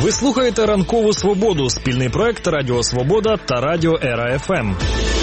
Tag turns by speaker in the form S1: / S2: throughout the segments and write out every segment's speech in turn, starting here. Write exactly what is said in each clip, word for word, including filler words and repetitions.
S1: Ви слухаєте «Ранкову Свободу» – спільний проект Радіо Свобода та Радіо Ера Еф Ем.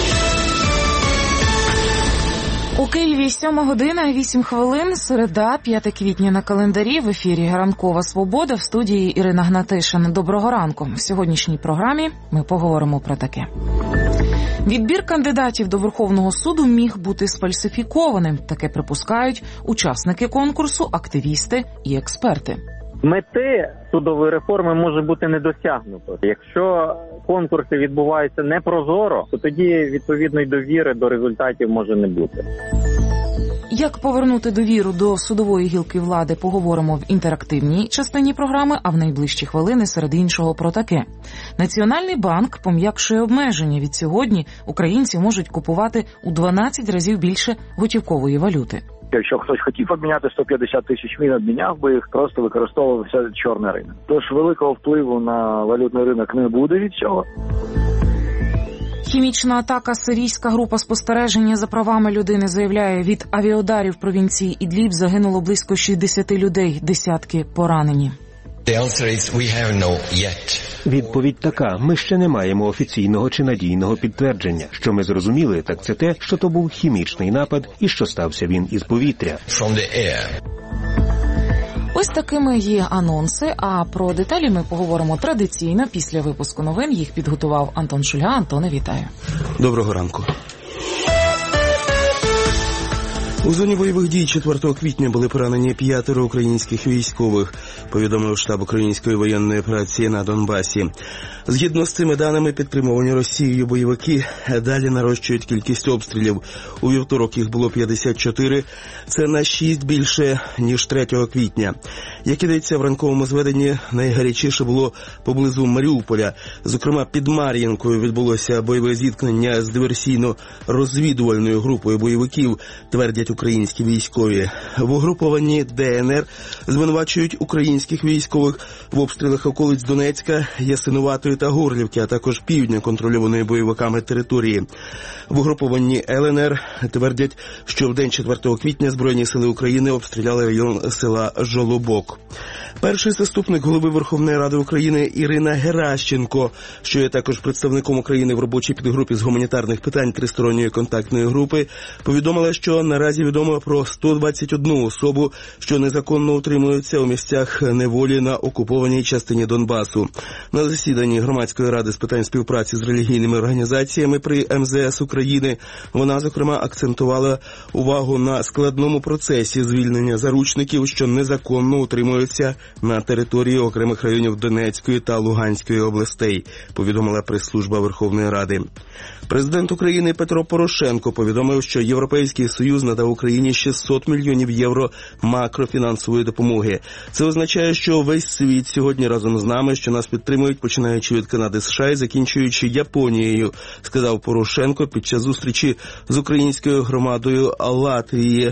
S2: У Києві сьома година, вісім хвилин, середа, п'яте квітня на календарі. В ефірі «Ранкова Свобода», в студії Ірина Гнатишин. Доброго ранку. В сьогоднішній програмі ми поговоримо про таке. Відбір кандидатів до Верховного суду міг бути сфальсифікованим. Таке припускають учасники конкурсу, активісти і експерти.
S3: Мети судової реформи може бути не досягнуто. Якщо конкурси відбуваються непрозоро, то тоді відповідної довіри до результатів може не бути.
S2: Як повернути довіру до судової гілки влади, поговоримо в інтерактивній частині програми, а в найближчі хвилини серед іншого про таке. Національний банк пом'якшує обмеження. Від сьогодні українці можуть купувати у дванадцять разів більше готівкової валюти.
S4: Якщо хтось хотів обміняти сто п'ятдесят тисяч, він обміняв би їх, просто використовувався чорний ринок. Тож великого впливу на валютний ринок не буде від цього.
S2: Хімічна атака. Сирійська група спостереження за правами людини заявляє, від авіаударів в провінції Ідліб загинуло близько шістдесят людей, десятки поранені.
S5: Відповідь така. Ми ще не маємо офіційного чи надійного підтвердження. Що ми зрозуміли, так це те, що то був хімічний напад і що стався він із повітря.
S2: Ось такими є анонси, а про деталі ми поговоримо традиційно після випуску новин. Їх підготував Антон Шульга. Антоне, вітаю.
S6: Доброго ранку. У зоні бойових дій четвертого квітня були поранені п'ятеро українських військових, повідомив штаб української воєнної операції на Донбасі. Згідно з цими даними, підтримувані Росією бойовики далі нарощують кількість обстрілів. У вівторок їх було п'ятдесят чотири, це на шість більше, ніж третього квітня. Як ідеться в ранковому зведенні, найгарячіше було поблизу Маріуполя. Зокрема, під Мар'їнкою відбулося бойове зіткнення з диверсійно-розвідувальною групою бойовиків, твердять українські військові. В угрупованні Де Ен Ер звинувачують українських військових в обстрілах околиць Донецька, Ясинуватої та Горлівки, а також півдня контрольованої бойовиками території. В угрупованні Ел Ен Ер твердять, що в день четвертого квітня Збройні сили України обстріляли район села Жолобок. Перший заступник голови Верховної Ради України Ірина Геращенко, що є також представником України в робочій підгрупі з гуманітарних питань тристоронньої контактної групи, повідомила, що наразі відомо про сто двадцять одну особу, що незаконно утримуються у місцях неволі на окупованій частині Донбасу. На засіданні Громадської ради з питань співпраці з релігійними організаціями при Ем Зе Ес України вона, зокрема, акцентувала увагу на складному процесі звільнення заручників, що незаконно утримуються на території окремих районів Донецької та Луганської областей, повідомила прес-служба Верховної Ради. Президент України Петро Порошенко повідомив, що Європейський Союз надав Україні шістсот мільйонів євро макрофінансової допомоги. Це означає, що весь світ сьогодні разом з нами, що нас підтримують, починаючи від Канади, США і закінчуючи Японією, сказав Порошенко під час зустрічі з українською громадою Латвії,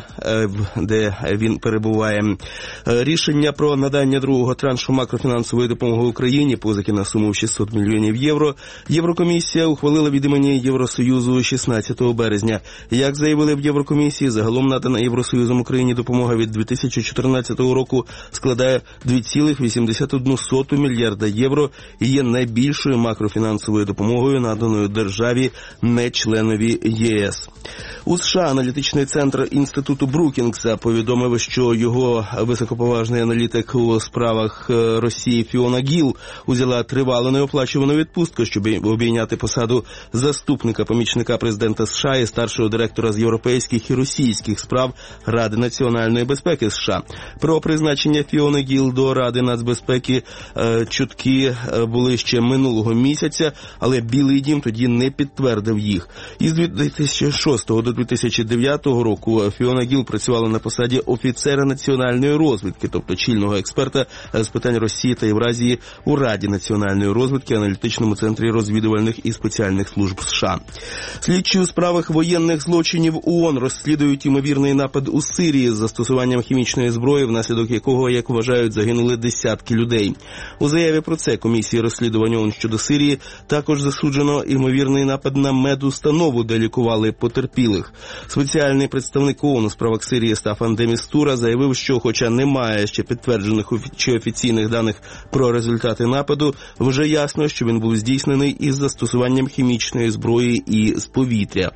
S6: де він перебуває. Рішення про надання другого траншу макрофінансової допомоги Україні, позики на суму шістсот мільйонів євро, Єврокомісія ухвалила від імені Євросоюзу шістнадцятого березня. Як заявили в Єврокомісії, загалом надана Євросоюзом Україні допомога від дві тисячі чотирнадцятого року складає два цілих вісімдесят одну соту мільярда євро і є найбільшою макрофінансовою допомогою, наданою державі, не членові Є Ес. У США аналітичний центр Інституту Брукінгса повідомив, що його високоповажний аналітик у справах Росії Фіона Гіл узяла тривалу неоплачувану відпустку, щоб обійняти посаду заступника помічника президента США і старшого директора з європейських і російських справ Ради національної безпеки США. Про призначення Фіони Гіл до Ради нацбезпеки е, чутки були ще минулого місяця, але Білий дім тоді не підтвердив їх. Із дві тисячі шостого до дві тисячі дев'ятого року Фіона Гіл працювала на посаді офіцера національної розвідки, тобто чільного експерта з питань Росії та Євразії у Раді національної розвідки, аналітичному центрі розвідувальних і спеціальних служб США. Слідчі у справах воєнних злочинів ООН розслідують ймовірний напад у Сирії з застосуванням хімічної зброї, внаслідок якого, як вважають, загинули десятки людей. У заяві про це комісії розслідування ООН щодо Сирії також засуджено ймовірний напад на медустанову, де лікували потерпілих. Спеціальний представник ООН у справах Сирії Стафан де Містура заявив, що хоча немає ще підтверджених чи офіційних даних про результати нападу, вже ясно, що він був здійснений із застосуванням хімічної зброї і з повітря.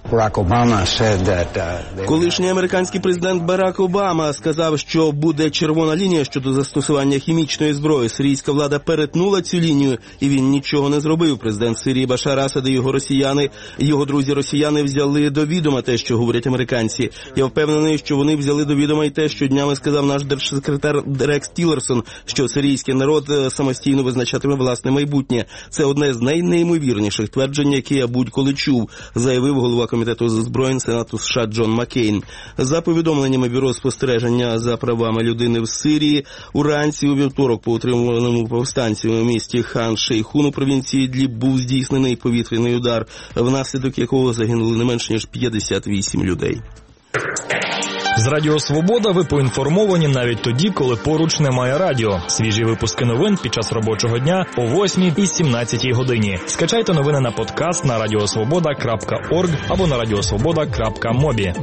S6: Колишній американський президент Барак Обама сказав, що буде червона лінія щодо застосування хімічної зброї. Сирійська влада перетнула цю лінію, і він нічого не зробив. Президент Сирії Башар Асад і його росіяни, його друзі-росіяни взяли до відома те, що говорять американці. Я впевнений, що вони взяли до відома й те, що днями сказав наш держсекретар Рекс Тіллерсон, що сирійський народ самостійно визначатиме власне майбутнє. Це одне з найнеймовірніших тверджень, які я будь-коли чув, заявив голова Комітету з озброєнь Сенату США Джон Маккейн. За повідомленнями Бюро спостереження за правами людини в Сирії, уранці у вівторок по утримуваному повстанцями у місті Хан-Шейхун у провінції Ідліб був здійснений повітряний удар, внаслідок якого загинули не менше ніж п'ятдесят вісім людей.
S1: З Радіо Свобода ви поінформовані навіть тоді, коли поруч немає радіо. Свіжі випуски новин під час робочого дня о восьмій і сімнадцятій годині. Скачайте новини на подкаст на радіосвобода крапка орг або на радіосвобода крапка мобі.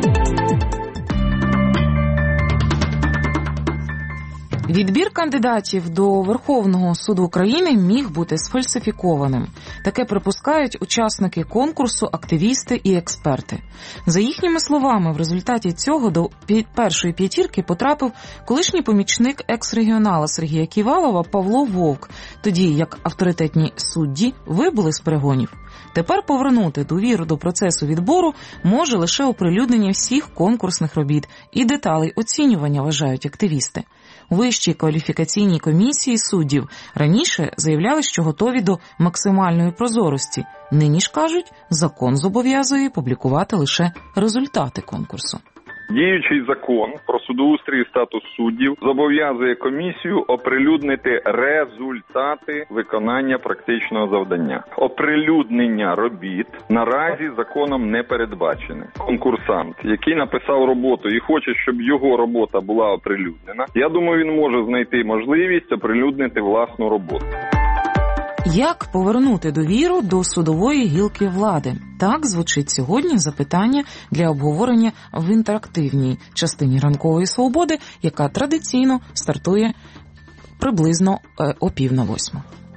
S2: Відбір кандидатів до Верховного суду України міг бути сфальсифікованим. Таке припускають учасники конкурсу, активісти і експерти. За їхніми словами, в результаті цього до першої п'ятірки потрапив колишній помічник екс-регіонала Сергія Ківалова Павло Вовк, тоді як авторитетні судді вибули з перегонів. Тепер повернути довіру до процесу відбору може лише оприлюднення всіх конкурсних робіт і деталей оцінювання, вважають активісти. У Вищій кваліфікаційній комісії суддів раніше заявляли, що готові до максимальної прозорості. Нині ж кажуть, закон зобов'язує публікувати лише результати конкурсу.
S7: Діючий закон про судоустрій і статус суддів зобов'язує комісію оприлюднити результати виконання практичного завдання. Оприлюднення робіт наразі законом не передбачене. Конкурсант, який написав роботу і хоче, щоб його робота була оприлюднена, я думаю, він може знайти можливість оприлюднити власну роботу.
S2: Як повернути довіру до судової гілки влади? Так звучить сьогодні запитання для обговорення в інтерактивній частині ранкової свободи, яка традиційно стартує приблизно о пів на восьму.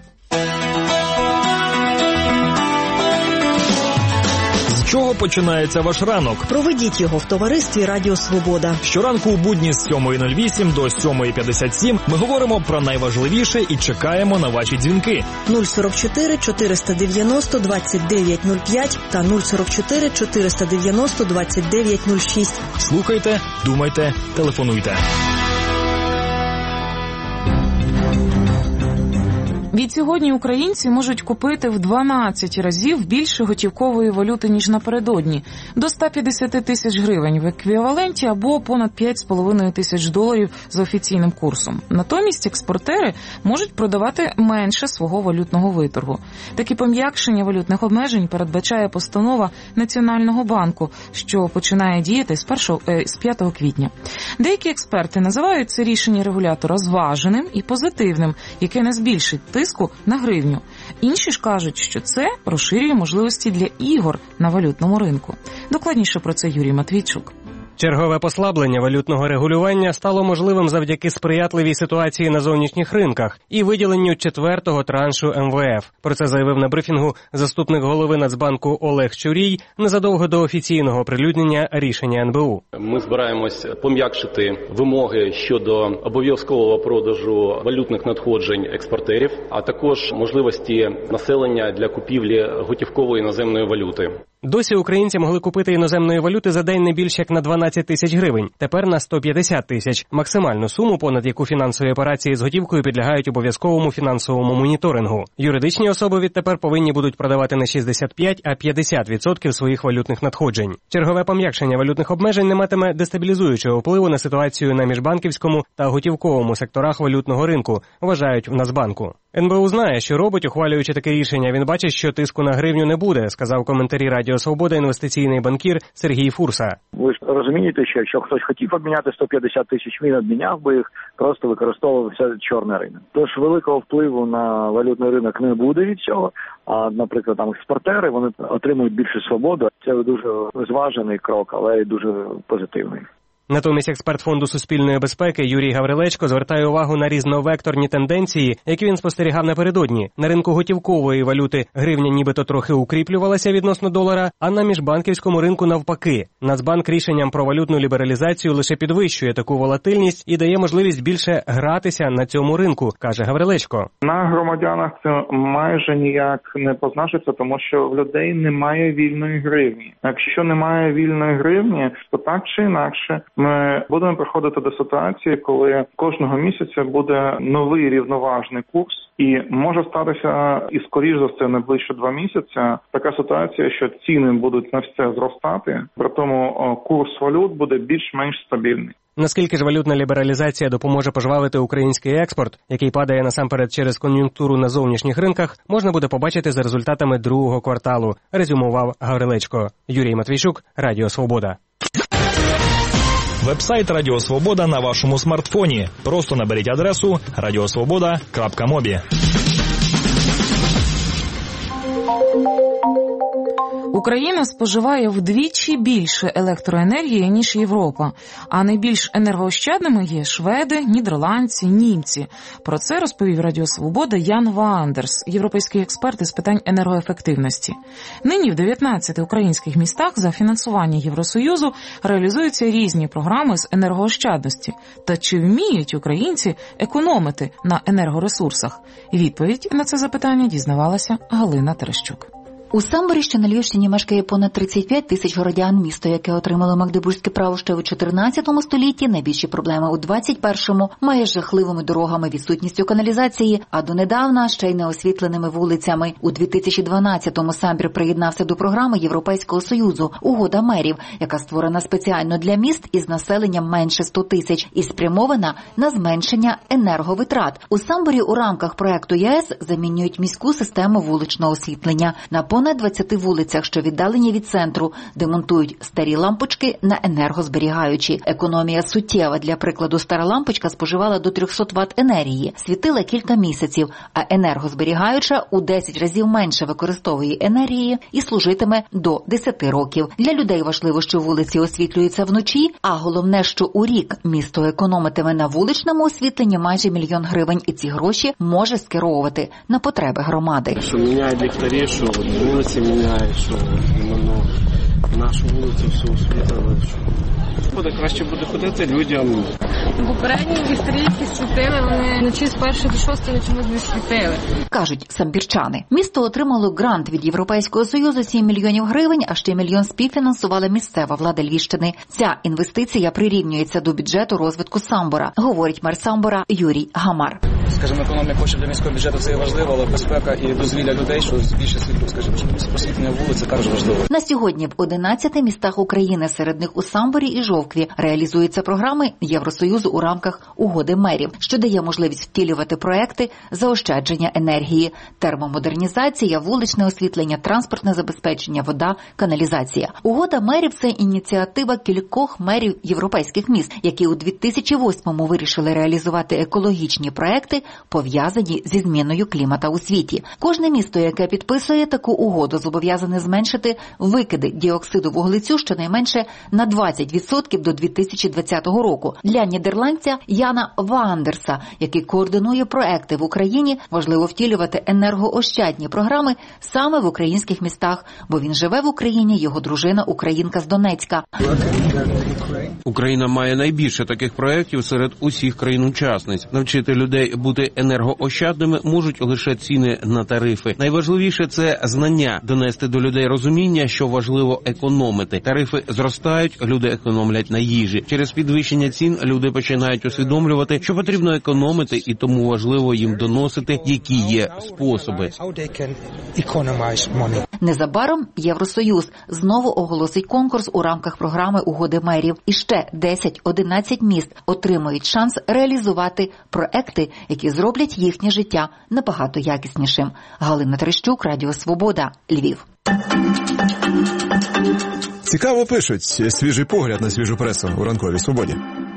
S1: З чого починається ваш ранок?
S8: Проведіть його в товаристві Радіо Свобода.
S1: Щоранку у будні з сьомої нуль вісім до сьомої п'ятдесят сім ми говоримо про найважливіше і чекаємо на ваші дзвінки.
S8: нуль сорок чотири чотириста дев'яносто двадцять дев'ять нуль п'ять та нуль сорок чотири чотириста дев'яносто двадцять дев'ять нуль шість.
S1: Слухайте, думайте, телефонуйте.
S2: Відсьогодні українці можуть купити в дванадцять разів більше готівкової валюти, ніж напередодні, до ста п'ятдесят тисяч гривень в еквіваленті або понад п'ять з половиною тисяч доларів за офіційним курсом. Натомість експортери можуть продавати менше свого валютного виторгу. Такі пом'якшення валютних обмежень передбачає постанова Національного банку, що починає діяти з, першого, е, з п'ятого квітня. Деякі експерти називають це рішення регулятора зваженим і позитивним, яке не збільшить тиск на гривню. Інші ж кажуть, що це розширює можливості для ігор на валютному ринку. Докладніше про це Юрій Матвійчук.
S9: Чергове послаблення валютного регулювання стало можливим завдяки сприятливій ситуації на зовнішніх ринках і виділенню четвертого траншу ем ве еф. Про це заявив на брифінгу заступник голови Нацбанку Олег Чурій незадовго до офіційного оприлюднення рішення ен бе у.
S10: Ми збираємось пом'якшити вимоги щодо обов'язкового продажу валютних надходжень експортерів, а також можливості населення для купівлі готівкової іноземної валюти.
S9: Досі українці могли купити іноземної валюти за день не більше як на дванадцять тисяч гривень, тепер на сто п'ятдесят тисяч. Максимальну суму, понад яку фінансові операції з готівкою підлягають обов'язковому фінансовому моніторингу. Юридичні особи відтепер повинні будуть продавати не шістдесят п'ять, а п'ятдесят відсотків своїх валютних надходжень. Чергове пом'якшення валютних обмежень не матиме дестабілізуючого впливу на ситуацію на міжбанківському та готівковому секторах валютного ринку, вважають в Нацбанку. ен бе у знає, що робить, ухвалюючи таке рішення. Він бачить, що тиску на гривню не буде, сказав в коментарі Радіо Свобода інвестиційний банкір Сергій Фурса.
S4: Ви ж розумієте, що якщо хтось хотів обміняти сто п'ятдесят тисяч, він обміняв би їх, просто використовувався чорний ринок. Тож великого впливу на валютний ринок не буде від цього, а, наприклад, там експортери, вони отримують більше свободу. Це дуже зважений крок, але й дуже позитивний.
S9: Натомість експерт Фонду суспільної безпеки Юрій Гаврилечко звертає увагу на різновекторні тенденції, які він спостерігав напередодні. На ринку готівкової валюти гривня нібито трохи укріплювалася відносно долара, а на міжбанківському ринку навпаки. Нацбанк рішенням про валютну лібералізацію лише підвищує таку волатильність і дає можливість більше гратися на цьому ринку, каже Гаврилечко.
S11: На громадянах це майже ніяк не позначиться, тому що в людей немає вільної гривні. Якщо немає вільної гривні, то так чи інакше ми будемо приходити до ситуації, коли кожного місяця буде новий рівноважний курс, і може статися, і скоріш за все, найближче два місяці, така ситуація, що ціни будуть на все зростати, при тому курс валют буде більш-менш стабільний.
S9: Наскільки ж валютна лібералізація допоможе пожвавити український експорт, який падає насамперед через кон'юнктуру на зовнішніх ринках, можна буде побачити за результатами другого кварталу, резюмував Гаврилечко. Юрій Матвійчук, Радіо Свобода.
S1: Вебсайт Радіо Свобода на вашому смартфоні. Просто наберіть адресу радіосвобода крапка мобі.
S2: Україна споживає вдвічі більше електроенергії, ніж Європа. А найбільш енергоощадними є шведи, нідерландці, німці. Про це розповів Радіо Свобода Ян Ваандерс, європейський експерт із питань енергоефективності. Нині в дев'ятнадцяти українських містах за фінансування Євросоюзу реалізуються різні програми з енергоощадності. Та чи вміють українці економити на енергоресурсах? Відповідь на це запитання дізнавалася Галина Терещук.
S12: У Самборі, що на Львівщині, мешкає понад тридцять п'ять тисяч городян. Місто, яке отримало магдебурзьке право ще у чотирнадцятому столітті, найбільші проблеми у двадцять першому, має жахливими дорогами, відсутністю каналізації, а донедавна ще й неосвітленими вулицями. У дві тисячі дванадцятому Самбір приєднався до програми Європейського Союзу «Угода мерів», яка створена спеціально для міст із населенням менше ста тисяч і спрямована на зменшення енерговитрат. У Самборі у рамках проекту ЄС замінюють міську систему вуличного освітлення. На понад двадцяти вулицях, що віддалені від центру, демонтують старі лампочки на енергозберігаючі. Економія суттєва. Для прикладу, стара лампочка споживала до триста ват енергії, світила кілька місяців, а енергозберігаюча у десять разів менше використовує енергії і служитиме до десяти років. Для людей важливо, що вулиці освітлюються вночі, а головне, що у рік місто економитиме на вуличному освітленні майже мільйон гривень, і ці гроші може скеровувати на потреби громади.
S13: Що міняють ліхтарі, що вулиці міняють, що ну, нашу вулицю все освітлили. Буде краще буде ходити людям.
S14: Попередні ліхтарі, які світили, вони вночі з першої до шостої чомусь не світили.
S12: Кажуть самбірчани. Місто отримало грант від Європейського Союзу сім мільйонів гривень, а ще мільйон співфінансувала місцева влада Львівщини. Ця інвестиція прирівнюється до бюджету розвитку Самбора, говорить мер Самбора Юрій Гамар.
S15: Скажімо, економія коштів для міського бюджету – це є важливо, але безпека і дозвілля людей, що більше світло, скажімо, що освітлення вулиці також важливо.
S12: На сьогодні в одинадцяти містах України, серед них у Самборі і Жовкві, реалізуються програми Євросоюзу у рамках угоди мерів, що дає можливість втілювати проекти заощадження енергії, термомодернізація, вуличне освітлення, транспортне забезпечення, вода, каналізація. Угода мерів – це ініціатива кількох мерів європейських міст, які у дві тисячі восьмому вирішили реалізувати екологічні проекти, пов'язані зі зміною клімата у світі. Кожне місто, яке підписує таку угоду, зобов'язане зменшити викиди діоксиду вуглецю щонайменше на двадцять відсотків до дві тисячі двадцятого року. Для нідерландця Яна Ваандерса, який координує проекти в Україні, важливо втілювати енергоощадні програми саме в українських містах, бо він живе в Україні, його дружина українка з Донецька.
S16: Україна має найбільше таких проєктів серед усіх країн-учасниць. Навчити людей бути енергоощадними можуть лише ціни на тарифи. Найважливіше – це знання, донести до людей розуміння, що важливо економити. Тарифи зростають, люди економлять на їжі. Через підвищення цін люди починають усвідомлювати, що потрібно економити, і тому важливо їм доносити, які є способи.
S12: Незабаром Євросоюз знову оголосить конкурс у рамках програми угоди мерів. І ще десять-одинадцять міст отримують шанс реалізувати проекти, які які зроблять їхнє життя набагато якіснішим. Галина Терещук, Радіо Свобода, Львів.
S17: Цікаво пишуть. Свіжий погляд на свіжу пресу у ранковій свободі.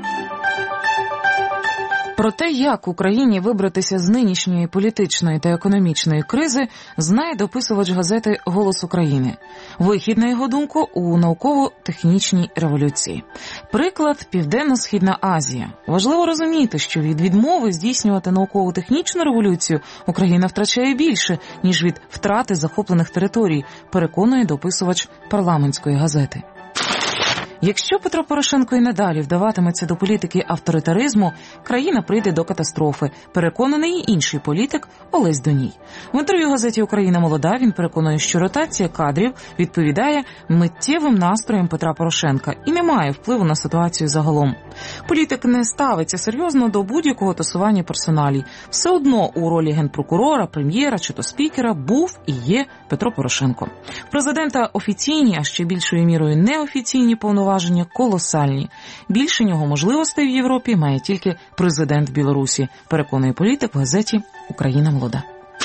S2: Про те, як Україні вибратися з нинішньої політичної та економічної кризи, знає дописувач газети «Голос України». Вихід, на його думку, у науково-технічній революції. Приклад – Південно-Східна Азія. Важливо розуміти, що від відмови здійснювати науково-технічну революцію Україна втрачає більше, ніж від втрати захоплених територій, переконує дописувач парламентської газети. Якщо Петро Порошенко і надалі вдаватиметься до політики авторитаризму, країна прийде до катастрофи, переконаний і інший політик Олесь Доній. В інтерв'ю газеті «Україна молода» він переконує, що ротація кадрів відповідає миттєвим настроям Петра Порошенка і не має впливу на ситуацію загалом. Політик не ставиться серйозно до будь-якого тасування персоналій. Все одно у ролі генпрокурора, прем'єра чи то спікера був і є Петро Порошенко. В президента офіційні, а ще більшою мірою неофіційні повноваження колосальні. Більше нього можливостей в Європі має тільки президент Білорусі, переконує політик в газеті «Україна молода».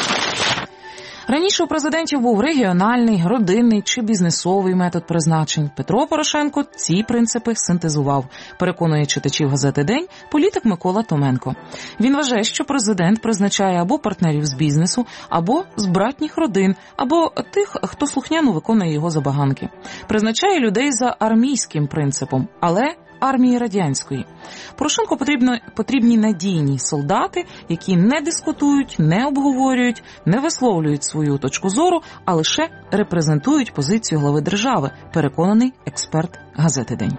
S2: Раніше у президентів був регіональний, родинний чи бізнесовий метод призначень. Петро Порошенко ці принципи синтезував, переконує читачів газети «День» політик Микола Томенко. Він вважає, що президент призначає або партнерів з бізнесу, або з братніх родин, або тих, хто слухняно виконує його забаганки. Призначає людей за армійським принципом, але армії радянської. Порошенку потрібно, потрібні надійні солдати, які не дискутують, не обговорюють, не висловлюють свою точку зору, а лише репрезентують позицію глави держави, переконаний експерт газети «День».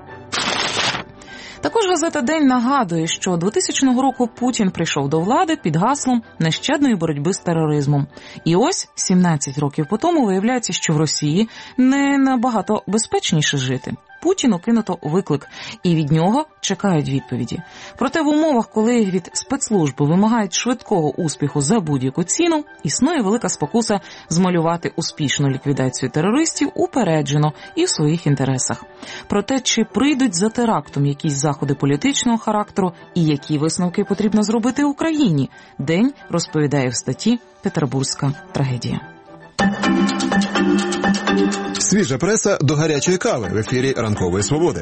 S2: Також газета «День» нагадує, що двотисячного року Путін прийшов до влади під гаслом нещадної боротьби з тероризмом. І ось, сімнадцять років по тому, виявляється, що в Росії не набагато безпечніше жити. Путіну кинуто виклик, і від нього чекають відповіді. Проте в умовах, коли від спецслужби вимагають швидкого успіху за будь-яку ціну, існує велика спокуса змалювати успішну ліквідацію терористів упереджено і в своїх інтересах. Про те, чи прийдуть за терактом якісь заходи політичного характеру і які висновки потрібно зробити Україні, «День» розповідає в статті «Петербурзька трагедія».
S17: Свіжа преса до гарячої кави в ефірі «Ранкової свободи».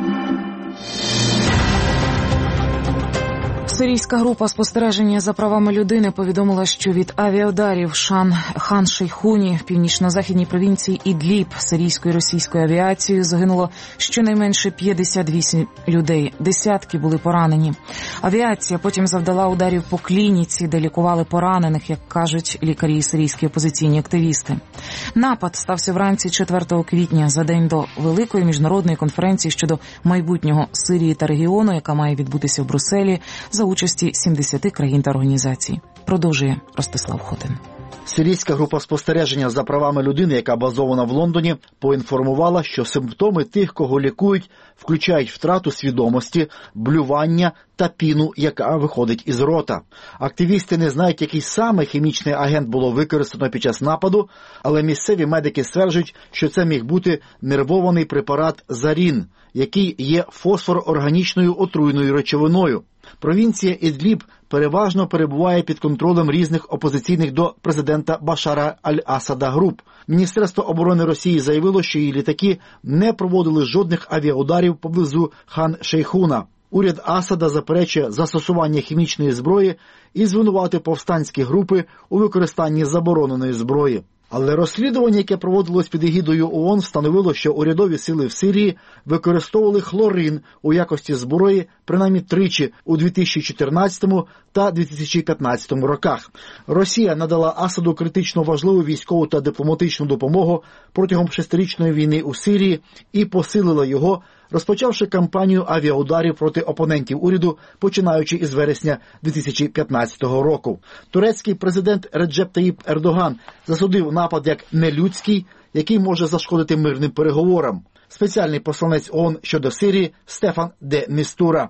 S2: Сирійська група спостереження за правами людини повідомила, що від авіаударів Шан Хан-Шейхуні в північно-західній провінції Ідліб сирійською і російською авіацією загинуло щонайменше п'ятдесят вісім людей. Десятки були поранені. Авіація потім завдала ударів по клініці, де лікували поранених, як кажуть лікарі і сирійські опозиційні активісти. Напад стався вранці четвертого квітня, за день до великої міжнародної конференції щодо майбутнього Сирії та регіону, яка має відбутися в Брюсселі за участі сімдесяти країн та організацій. Продовжує Ростислав Хотин.
S18: Сирійська група спостереження за правами людини, яка базована в Лондоні, поінформувала, що симптоми тих, кого лікують, включають втрату свідомості, блювання та піну, яка виходить із рота. Активісти не знають, який саме хімічний агент було використано під час нападу, але місцеві медики стверджують, що це міг бути нервований препарат зарін, який є фосфорорганічною отруйною речовиною. Провінція Ідліб переважно перебуває під контролем різних опозиційних до президента Башара аль-Асада груп. Міністерство оборони Росії заявило, що її літаки не проводили жодних авіаударів поблизу Хан-Шейхуна. Уряд Асада заперечує застосування хімічної зброї і звинуватив повстанські групи у використанні забороненої зброї. Але розслідування, яке проводилось під егідою ООН, встановило, що урядові сили в Сирії використовували хлорин у якості зброї принаймні тричі у дві тисячі чотирнадцятому та дві тисячі п'ятнадцятому роках. Росія надала Асаду критично важливу військову та дипломатичну допомогу протягом шестирічної війни у Сирії і посилила його, розпочавши кампанію авіаударів проти опонентів уряду, починаючи із вересня дві тисячі п'ятнадцятого року. Турецький президент Реджеп Таїп Ердоган засудив напад як нелюдський, який може зашкодити мирним переговорам. Спеціальний посланець ООН щодо Сирії Стефан де Містура.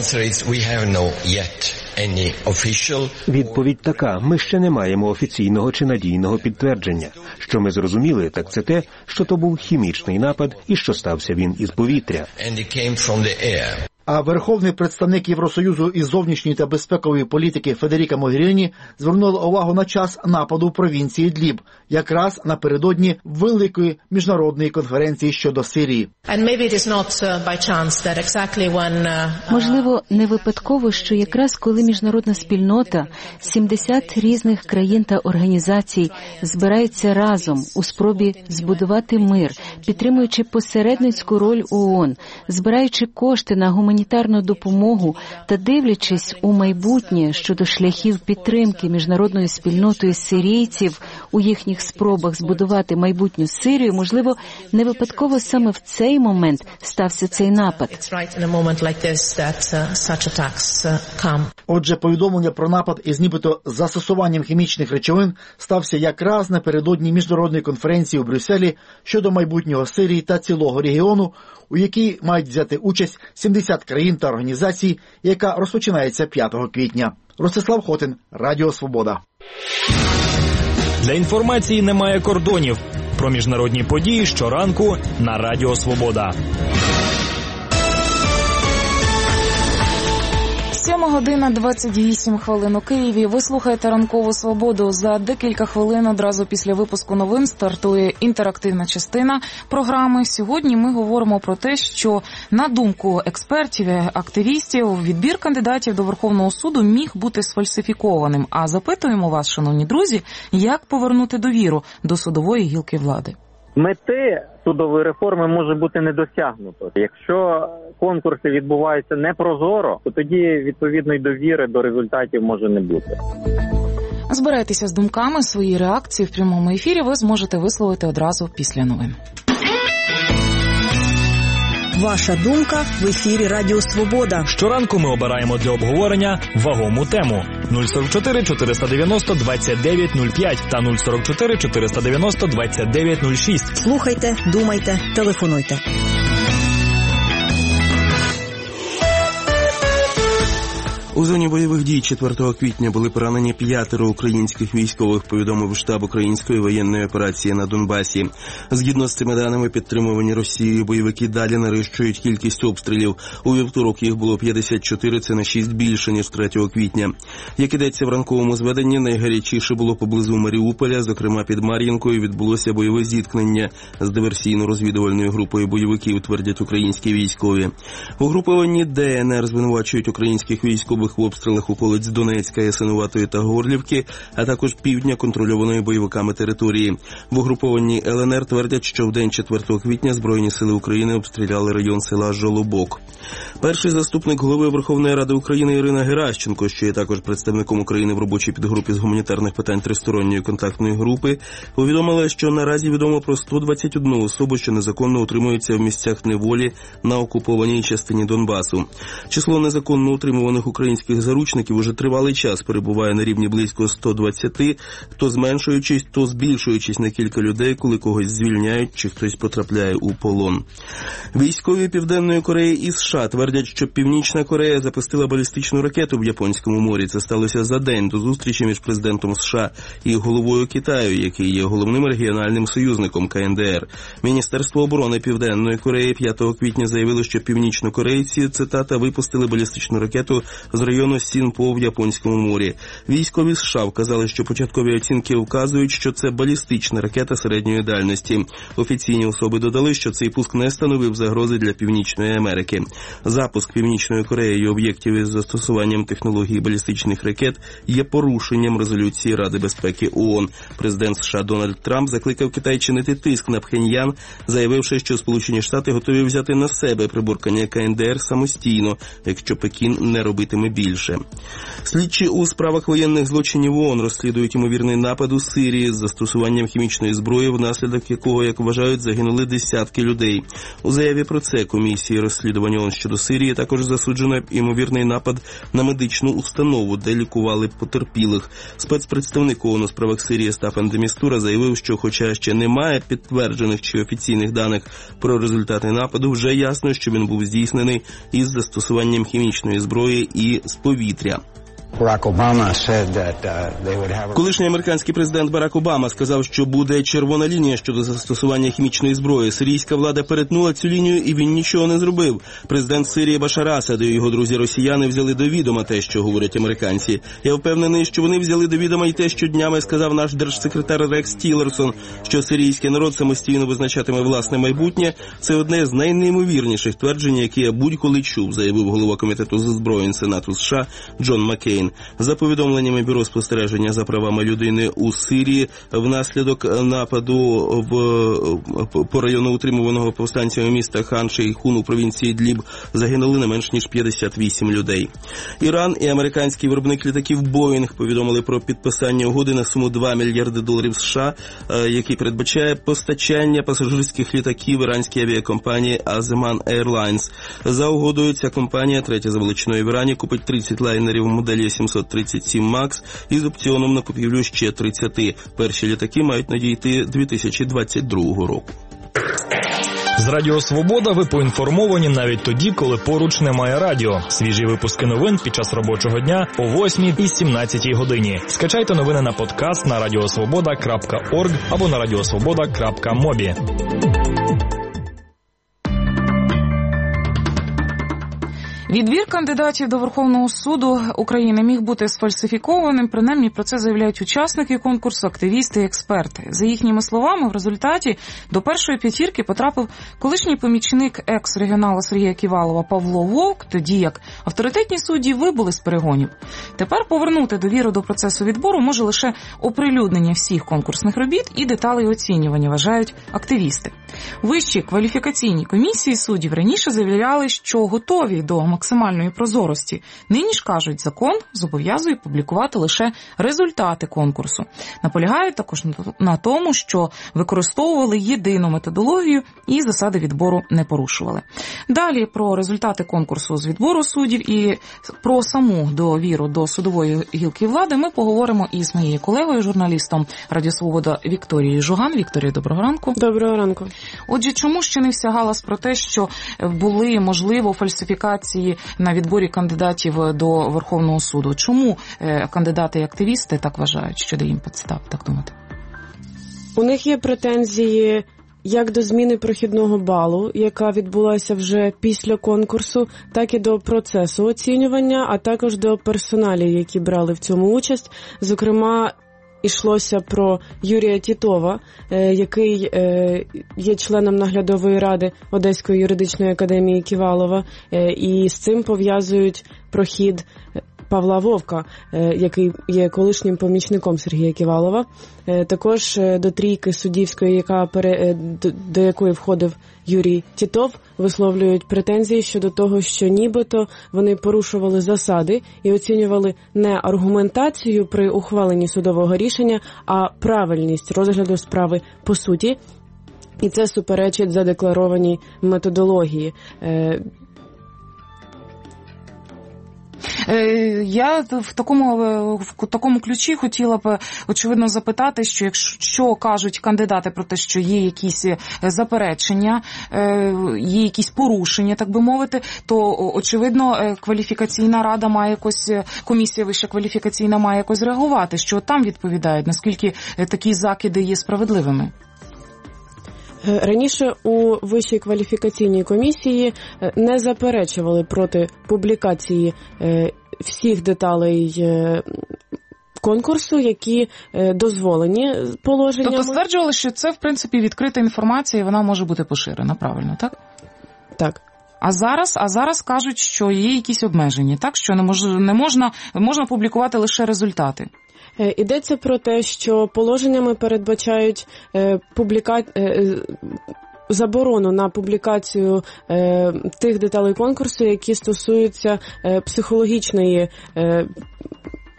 S5: Відповідь така: ми ще не маємо офіційного чи надійного підтвердження. Що ми зрозуміли, так це те, що то був хімічний напад і що стався він із повітря.
S18: А верховний представник Євросоюзу із зовнішньої та безпекової політики Федеріка Могеріні звернула увагу на час нападу в провінції Ідліб, якраз напередодні великої міжнародної конференції щодо Сирії.
S19: Можливо, не випадково, що якраз коли міжнародна спільнота, сімдесят різних країн та організацій збираються разом у спробі збудувати мир, підтримуючи посередницьку роль ООН, збираючи кошти на гуманітарну допомогу та дивлячись у майбутнє щодо шляхів підтримки міжнародною спільнотою сирійців у їхніх спробах збудувати майбутню Сирію, можливо, не випадково саме в цей момент стався цей напад.
S18: Отже, повідомлення про напад із нібито застосуванням хімічних речовин стався якраз напередодні міжнародної конференції у Брюсселі щодо майбутнього Сирії та цілого регіону, у якій мають взяти участь сімдесят країн та організацій, яка розпочинається п'ятого квітня. Ростислав Хотин, Радіо Свобода.
S1: Для інформації немає кордонів. Про міжнародні події щоранку на Радіо Свобода.
S2: сьома година двадцять вісім хвилин у Києві. Ви слухаєте «Ранкову свободу». За декілька хвилин одразу після випуску новин стартує інтерактивна частина програми. Сьогодні ми говоримо про те, що, на думку експертів і активістів, відбір кандидатів до Верховного суду міг бути сфальсифікованим. А запитуємо вас, шановні друзі, як повернути довіру до судової гілки влади.
S3: Мети судової реформи може бути не досягнуто. Якщо конкурси відбуваються непрозоро, то тоді, відповідної довіри до результатів може не бути.
S2: Збирайтеся з думками, свої реакції в прямому ефірі ви зможете висловити одразу після новин.
S8: Ваша думка в ефірі Радіо Свобода.
S1: Щоранку ми обираємо для обговорення вагому тему. нуль сорок чотири чотириста дев'яносто двадцять дев'ять нуль п'ять та нуль сорок чотири чотириста дев'яносто двадцять дев'ять нуль шість.
S8: Слухайте, думайте, телефонуйте.
S6: У зоні бойових дій четвертого квітня були поранені п'ятеро українських військових, повідомив штаб української воєнної операції на Донбасі. Згідно з цими даними, підтримувані Росією бойовики далі нарощують кількість обстрілів. У вівторок їх було п'ятдесят чотири, це на шість більше, ніж третього квітня. Як ідеться в ранковому зведенні, найгарячіше було поблизу Маріуполя, зокрема під Мар'їнкою відбулося бойове зіткнення з диверсійно-розвідувальною групою бойовиків, твердять українські військові. Угруповані Де Ен Ер звинувачують українських військових в обстрілах околиць Донецька, Ясинуватої та Горлівки, а також півдня контрольованої бойовиками території. В угрупованні Ел Ен Ер твердять, що в день четвертого квітня Збройні сили України обстріляли район села Жолобок. Перший заступник голови Верховної Ради України Ірина Геращенко, що є також представником України в робочій підгрупі з гуманітарних питань тристоронньої контактної групи, повідомила, що наразі відомо про сто двадцять одну особу, що незаконно утримуються в місцях неволі на окупованій частині Донбасу. Число незаконно утримуваних українських заручників уже тривалий час перебуває на рівні близько сто двадцять, то зменшуючись, то збільшуючись на кілька людей, коли когось звільняють чи хтось потрапляє у полон. Військові Південної Кореї і США твердять, що Північна Корея запустила балістичну ракету в Японському морі. Це сталося за день до зустрічі між президентом США і головою Китаю, який є головним регіональним союзником Ка Ен Де Ер. Міністерство оборони Південної Кореї п'ятого квітня заявило, що північнокорейці, цитата, випустили балістичну ракету з району Сінпо в Японському морі. Військові США вказали, що початкові оцінки вказують, що це балістична ракета середньої дальності. Офіційні особи додали, що цей пуск не становив загрози для Північної Америки. Запуск Північної Кореї і об'єктів із застосуванням технології балістичних ракет є порушенням резолюції Ради безпеки О О Н. Президент США Дональд Трамп закликав Китай чинити тиск на Пхеньян, заявивши, що Сполучені Штати готові взяти на себе приборкання Ка Ен Де Ер самостійно, якщо Пекін не робитиме більше. Слідчі у справах воєнних злочинів О О Н розслідують ймовірний напад у Сирії з застосуванням хімічної зброї, внаслідок якого, як вважають, загинули десятки людей. У заяві про це комісії розслідування О О Н щодо Сирії також засуджено ймовірний напад на медичну установу, де лікували потерпілих. Спецпредставник О О Н у справах Сирії Стафан де Містура заявив, що хоча ще немає підтверджених чи офіційних даних про результати нападу, вже ясно, що він був здійснений із застосуванням хімічної зброї і з повітря. Колишній американський президент Барак Обама сказав, що буде червона лінія щодо застосування хімічної зброї. Сирійська влада перетнула цю лінію і він нічого не зробив. Президент Сирії Башар Асад і його друзі-росіяни взяли до відома те, що говорять американці. Я впевнений, що вони взяли до відома й те, що днями сказав наш держсекретар Рекс Тілерсон, що сирійський народ самостійно визначатиме власне майбутнє. Це одне з найнеймовірніших тверджень, які я будь-коли чув, заявив голова комітету з озброєнь Сенату США Джон Маккейн. За повідомленнями Бюро спостереження за правами людини у Сирії, внаслідок нападу в, по району утримуваного повстанцями міста Хан Шейхун у провінції Дліб загинули не менш ніж п'ятдесят вісім людей. Іран і американський виробник літаків Боїнг повідомили про підписання угоди на суму два мільярди доларів США, який передбачає постачання пасажирських літаків іранській авіакомпанії Аземан Airlines. За угодою ця компанія, третя за величиною в Ірані, купить тридцять лайнерів моделі сімсот тридцять сім макс із опціоном на купівлю ще тридцять. Перші літаки мають надійти дві тисячі двадцять другого року.
S1: З Радіо Свобода ви поінформовані навіть тоді, коли поруч немає радіо. Свіжі випуски новин під час робочого дня о восьмій і сімнадцятій годині. Скачайте новини на подкаст на радіосвобода крапка орг або на радіосвобода крапка мобі.
S2: Відбір кандидатів до Верховного суду України міг бути сфальсифікованим, принаймні про це заявляють учасники конкурсу, активісти і експерти. За їхніми словами, в результаті до першої п'ятірки потрапив колишній помічник екс-регіонала Сергія Ківалова Павло Вовк, тоді як авторитетні судді вибули з перегонів. Тепер повернути довіру до процесу відбору може лише оприлюднення всіх конкурсних робіт і деталей оцінювання, вважають активісти. Вищі кваліфікаційні комісії суддів раніше заявляли, що готові до максимальної прозорості. Нині ж, кажуть, закон зобов'язує публікувати лише результати конкурсу. Наполягають також на тому, що використовували єдину методологію і засади відбору не порушували. Далі про результати конкурсу з відбору суддів і про саму довіру до судової гілки влади ми поговоримо із моєю колегою, журналістом Радіо Свобода Вікторією Жуган. Вікторія, доброго ранку.
S14: Доброго ранку.
S2: Отже, чому ще не вся галас про те, що були, можливо, фальсифікації на відборі кандидатів до Верховного суду? Чому кандидати і активісти так вважають, що дає їм підстав так думати?
S14: У них є претензії як до зміни прохідного балу, яка відбулася вже після конкурсу, так і до процесу оцінювання, а також до персоналів, які брали в цьому участь. Зокрема, йшлося про Юрія Тітова, який є членом наглядової ради Одеської юридичної академії Ківалова, і з цим пов'язують прохід Павла Вовка, який є колишнім помічником Сергія Ківалова. Також до трійки суддівської, яка пере... до якої входив Юрій Тітов, висловлюють претензії щодо того, що нібито вони порушували засади і оцінювали не аргументацію при ухваленні судового рішення, а правильність розгляду справи по суті. І це суперечить задекларованій методології.
S2: Я в такому, в такому ключі хотіла б, очевидно, запитати, що якщо кажуть кандидати про те, що є якісь заперечення, є якісь порушення, так би мовити, то, очевидно, кваліфікаційна рада має якось, комісія вища кваліфікаційна має якось реагувати, що там відповідають, наскільки такі закиди є справедливими.
S14: Раніше у Вищій кваліфікаційній комісії не заперечували проти публікації всіх деталей конкурсу, які дозволені положеннями.
S2: Тобто стверджували, що це, в принципі, відкрита інформація, і вона може бути поширена, правильно, так?
S14: Так.
S2: А зараз, а зараз кажуть, що є якісь обмеження, так? Що не, мож, не можна, можна публікувати лише результати.
S14: Йдеться про те, що положеннями передбачають е, публіка... е, заборону на публікацію е, тих деталей конкурсу, які стосуються е, психологічної е,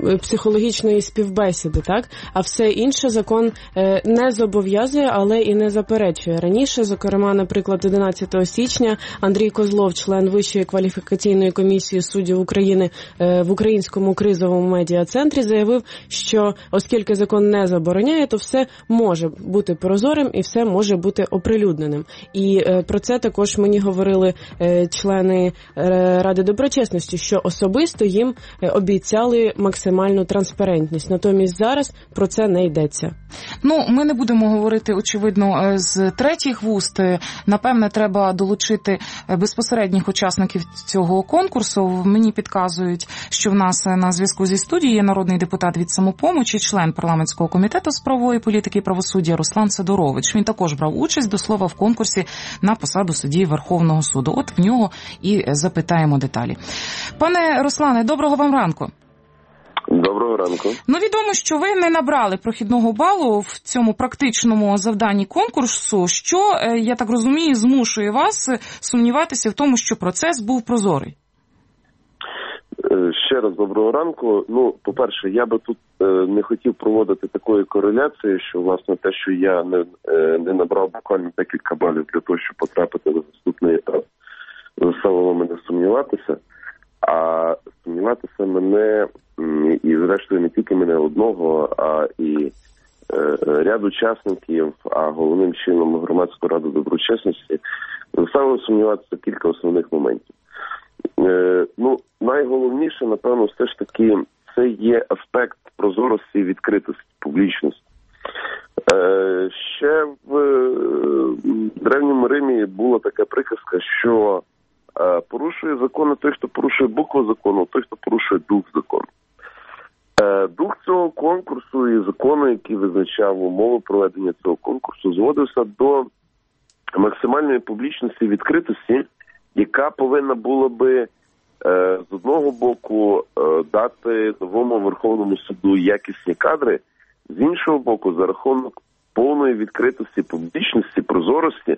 S14: психологічної співбесіди, так? А все інше закон не зобов'язує, але і не заперечує. Раніше, зокрема, наприклад, одинадцятого січня Андрій Козлов, член Вищої кваліфікаційної комісії суддів України в Українському кризовому медіа-центрі, заявив, що оскільки закон не забороняє, то все може бути прозорим і все може бути оприлюдненим. І про це також мені говорили члени Ради доброчесності, що особисто їм обіцяли максимальну транспарентність. Натомість зараз про це не йдеться.
S2: Ну, ми не будемо говорити, очевидно, з третіх вуст. Напевне, треба долучити безпосередніх учасників цього конкурсу. Мені підказують, що в нас на зв'язку зі студією є народний депутат від «Самопомочі», член парламентського комітету з правової політики і правосуддя Руслан Сидорович. Він також брав участь, до слова, в конкурсі на посаду судді Верховного суду. От в нього і запитаємо деталі. Пане Руслане, доброго вам ранку.
S20: Доброго ранку.
S2: Ну, відомо, що ви не набрали прохідного балу в цьому практичному завданні конкурсу, що, я так розумію, змушує вас сумніватися в тому, що процес був прозорий.
S20: Ще раз доброго ранку. Ну, по-перше, я би тут не хотів проводити такої кореляції, що, власне, те, що я не, не набрав буквально декілька балів для того, щоб потрапити на наступний етап, заставило мене сумніватися. А сумніватися мене, і зрештою не тільки мене одного, а і е, ряд учасників, а головним чином Громадської ради доброчесності, заставило сумніватися кілька основних моментів. Е, ну, найголовніше, напевно, все ж таки, це є аспект прозорості, відкритості, публічності. Е, ще в е, Древньому Римі була така приказка, що порушує закони той, хто порушує букву закону, той, хто порушує дух закону. Дух цього конкурсу і закону, який визначав умови проведення цього конкурсу, зводився до максимальної публічності і відкритості, яка повинна була би з одного боку дати новому Верховному суду якісні кадри, з іншого боку, за рахунок повної відкритості, публічності, прозорості,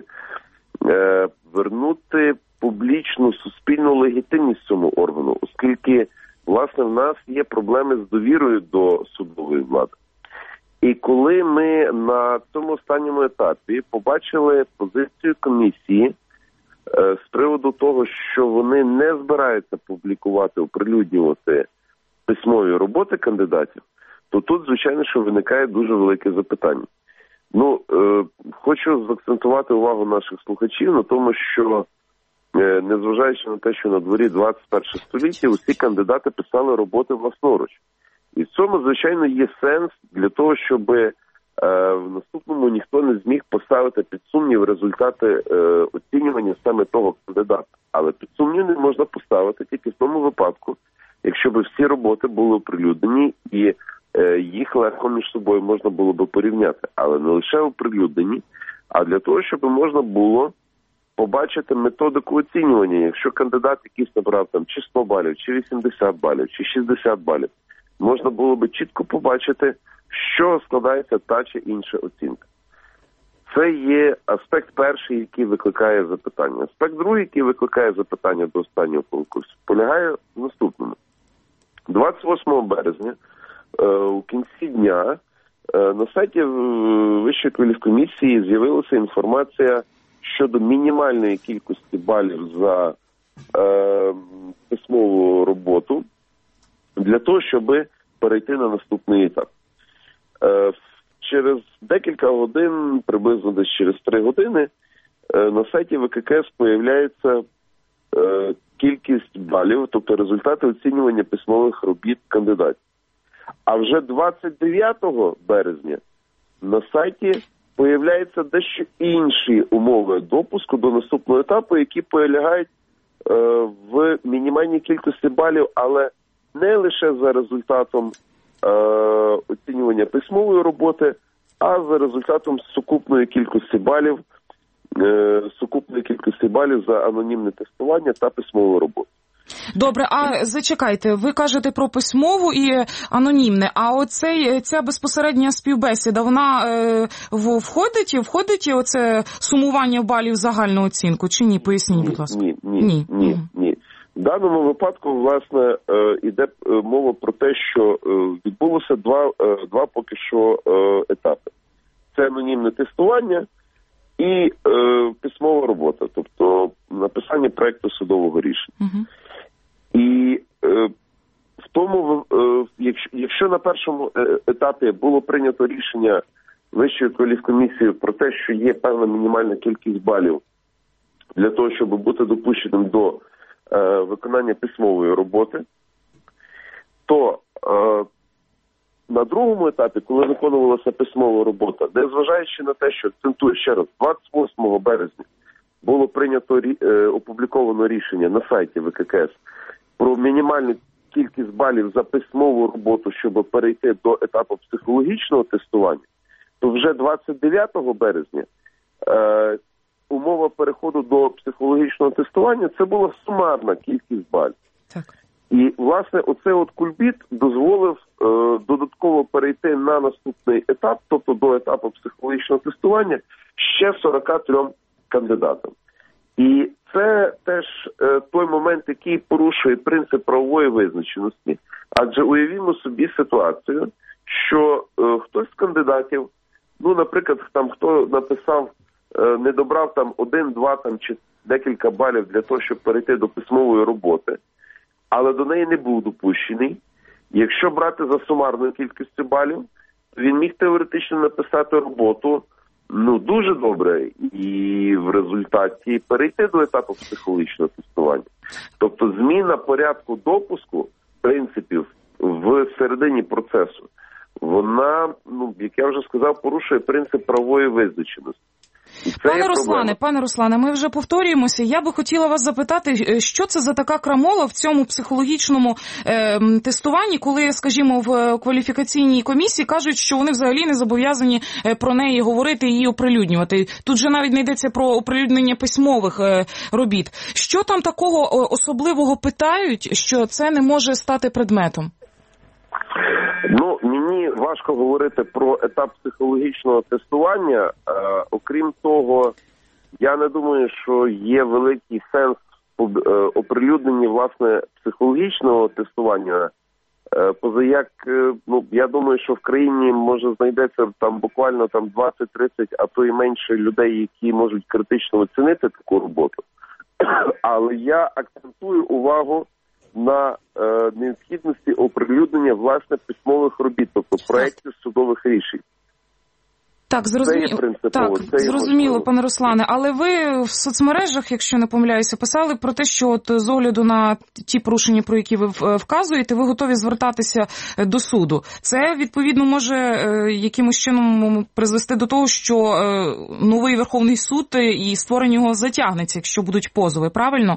S20: вернути публічну суспільну легітимність цьому органу, оскільки, власне, в нас є проблеми з довірою до судової влади. І коли ми на цьому останньому етапі побачили позицію комісії е, з приводу того, що вони не збираються публікувати, оприлюднювати письмові роботи кандидатів, то тут, звичайно, що виникає дуже велике запитання. Ну, е, хочу заакцентувати увагу наших слухачів на тому, що незважаючи на те, що на дворі двадцять перше століття, усі кандидати писали роботи власноруч. І в цьому, звичайно, є сенс для того, щоб е, в наступному ніхто не зміг поставити під сумнів результати е, оцінювання саме того кандидата. Але під сумнів не можна поставити тільки в тому випадку, якщо б всі роботи були оприлюднені і е, їх легко між собою можна було б порівняти. Але не лише оприлюднені, а для того, щоб можна було побачити методику оцінювання. Якщо кандидат якийсь набрав там чи сто балів, чи вісімдесят балів, чи шістдесят балів, можна було би чітко побачити, що складається та чи інша оцінка. Це є аспект перший, який викликає запитання. Аспект другий, який викликає запитання до останнього конкурсу, полягає в наступному. двадцять восьмого березня е, у кінці дня е, на сайті Вищої кваліфкомісії з'явилася інформація щодо мінімальної кількості балів за е, письмову роботу для того, щоб перейти на наступний етап. Е, через декілька годин, приблизно десь через три години, е, на сайті ВККС появляється е, кількість балів, тобто результати оцінювання письмових робіт кандидатів. А вже двадцять дев'ятого березня на сайті появляються дещо інші умови допуску до наступного етапу, які полягають е, в мінімальній кількості балів, але не лише за результатом е, оцінювання письмової роботи, а за результатом сукупної кількості балів, е, сукупної кількості балів за анонімне тестування та письмову роботу.
S2: Добре, а зачекайте, ви кажете про письмову і анонімне, а оцей, ця безпосередня співбесіда, вона е, входить, входить оце сумування балів в загальну оцінку, чи ні? Поясніть, будь ласка.
S20: Ні, ні, ні, ні, ні. В даному випадку, власне, йде мова про те, що відбулося два, два поки що етапи. Це анонімне тестування і письмова робота, тобто написання проекту судового рішення. Uh-huh. І в тому, якщо, якщо на першому етапі було прийнято рішення Вищою кваліфкомісією про те, що є певна мінімальна кількість балів для того, щоб бути допущеним до е, виконання письмової роботи, то е, на другому етапі, коли виконувалася письмова робота, незважаючи на те, що, акцентую ще раз, двадцять восьмого березня було прийнято, е, опубліковано рішення на сайті В К К С про мінімальну кількість балів за письмову роботу, щоб перейти до етапу психологічного тестування, то вже двадцять дев'ятого березня е, умова переходу до психологічного тестування – це була сумарна кількість балів. Так. І, власне, оцей от кульбіт дозволив е, додатково перейти на наступний етап, тобто до етапу психологічного тестування, ще сорок трьом кандидатам. І це теж е, той момент, який порушує принцип правової визначеності. Адже уявімо собі ситуацію, що е, хтось з кандидатів, ну, наприклад, там хто написав, е, не добрав там один, два там чи декілька балів для того, щоб перейти до письмової роботи, але до неї не був допущений. Якщо брати за сумарною кількістю балів, він міг теоретично написати роботу, ну, дуже добре, і в результаті перейти до етапу психологічного тестування. Тобто зміна порядку допуску принципів в середині процесу, вона, ну, як я вже сказав, порушує принцип правової визначеності.
S2: Пане Руслане, пане Руслане, ми вже повторюємося. Я би хотіла вас запитати, що це за така крамола в цьому психологічному е, тестуванні, коли, скажімо, в кваліфікаційній комісії кажуть, що вони взагалі не зобов'язані про неї говорити і її оприлюднювати. Тут же навіть не йдеться про оприлюднення письмових е, робіт. Що там такого особливого питають, що це не може стати предметом?
S20: Ну, мені важко говорити про етап психологічного тестування. Е, окрім того, я не думаю, що є великий сенс в е, оприлюдненні, власне, психологічного тестування. Е, позаяк, е, ну, я думаю, що в країні, може, знайдеться там буквально там двадцять-тридцять, а то і менше людей, які можуть критично оцінити таку роботу. Але я акцентую увагу на е, необхідності оприлюднення, власне, письмових робіт, тобто проєктів судових рішень.
S2: Так, зрозуміло, так, зрозуміло, пане Руслане, але ви в соцмережах, якщо не помиляюся, писали про те, що от з огляду на ті порушення, про які ви вказуєте, ви готові звертатися до суду. Це, відповідно, може якимось чином призвести до того, що новий Верховний суд і створення його затягнеться, якщо будуть позови, правильно?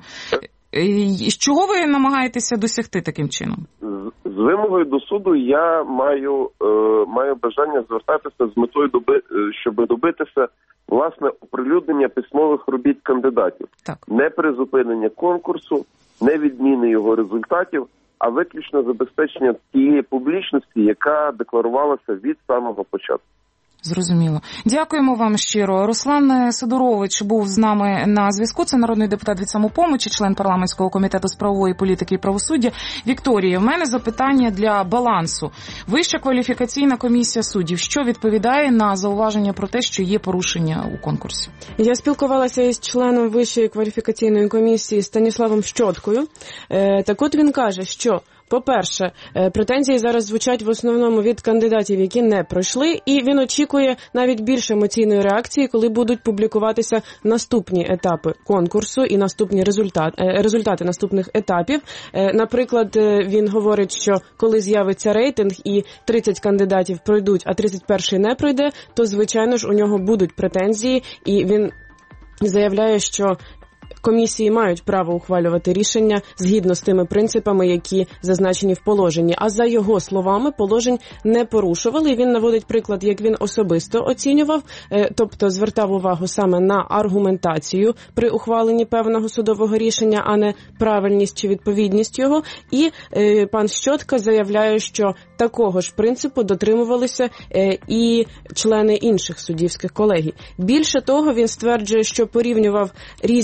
S2: З чого ви намагаєтеся досягти таким чином?
S20: З вимогою до суду я маю е, маю бажання звертатися з метою, доби, щоб добитися, власне, оприлюднення письмових робіт кандидатів. Так. Не призупинення конкурсу, не відміни його результатів, а виключно забезпечення тієї публічності, яка декларувалася від самого початку.
S2: Зрозуміло. Дякуємо вам щиро. Руслан Сидорович був з нами на зв'язку. Це народний депутат від «Самопомочі», член парламентського комітету з правової політики і правосуддя. Вікторія, в мене запитання для балансу. Вища кваліфікаційна комісія суддів, що відповідає на зауваження про те, що є порушення у конкурсі?
S14: Я спілкувалася із членом Вищої кваліфікаційної комісії Станіславом Щоткою. Так от він каже, що по-перше, претензії зараз звучать в основному від кандидатів, які не пройшли, і він очікує навіть більш емоційної реакції, коли будуть публікуватися наступні етапи конкурсу і наступні результати, результати наступних етапів. Наприклад, він говорить, що коли з'явиться рейтинг і тридцять кандидатів пройдуть, а тридцять перший не пройде, то, звичайно ж, у нього будуть претензії, і він заявляє, що комісії мають право ухвалювати рішення згідно з тими принципами, які зазначені в положенні. А за його словами, положень не порушували. Він наводить приклад, як він особисто оцінював, тобто звертав увагу саме на аргументацію при ухваленні певного судового рішення, а не правильність чи відповідність його. І е, пан Щотка заявляє, що такого ж принципу дотримувалися е, і члени інших суддівських колегій. Більше того, він стверджує, що порівнював різні бали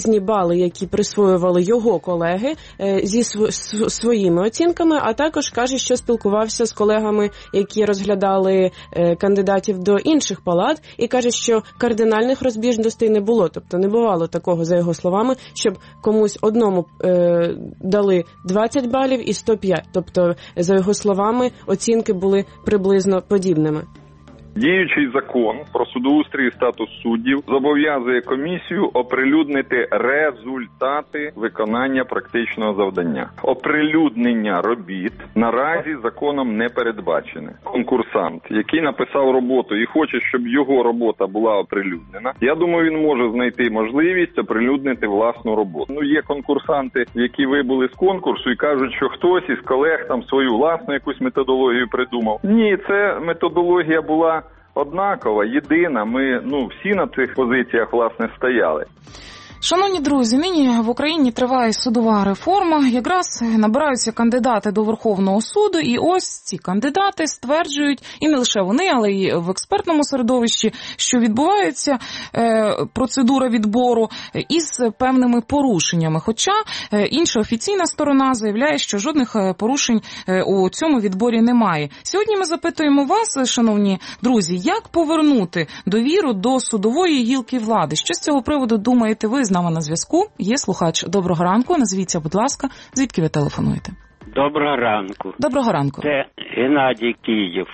S14: бали, які присвоювали його колеги зі своїми оцінками, а також каже, що спілкувався з колегами, які розглядали кандидатів до інших палат, і каже, що кардинальних розбіжностей не було. Тобто не бувало такого, за його словами, щоб комусь одному е, дали двадцять балів і сто п'ять. Тобто, за його словами, оцінки були приблизно подібними.
S7: Діючий закон про судоустрій і статус суддів зобов'язує комісію оприлюднити результати виконання практичного завдання. Оприлюднення робіт наразі законом не передбачене. Конкурсант, який написав роботу і хоче, щоб його робота була оприлюднена, я думаю, він може знайти можливість оприлюднити власну роботу. Ну, є конкурсанти, які вибули з конкурсу і кажуть, що хтось із колег там свою власну якусь методологію придумав. Ні, це методологія була однакова, єдина. Ми, ну, всі на цих позиціях, власне, стояли.
S2: Шановні друзі, нині в Україні триває судова реформа. Якраз набираються кандидати до Верховного суду, і ось ці кандидати стверджують, і не лише вони, але й в експертному середовищі, що відбувається е, процедура відбору із певними порушеннями. Хоча е, інша офіційна сторона заявляє, що жодних порушень е, у цьому відборі немає. Сьогодні ми запитуємо вас, шановні друзі, як повернути довіру до судової гілки влади? Що з цього приводу думаєте ви? З нами на зв'язку є слухач. Доброго ранку. Назвіться, будь ласка, звідки ви телефонуєте?
S21: Доброго ранку.
S2: Доброго ранку.
S21: Це Геннадій, Київ.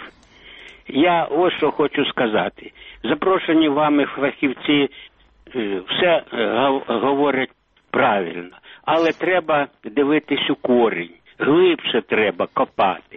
S21: Я ось що хочу сказати. Запрошені вами фахівці все говорять правильно, але треба дивитись у корінь. Глибше треба копати.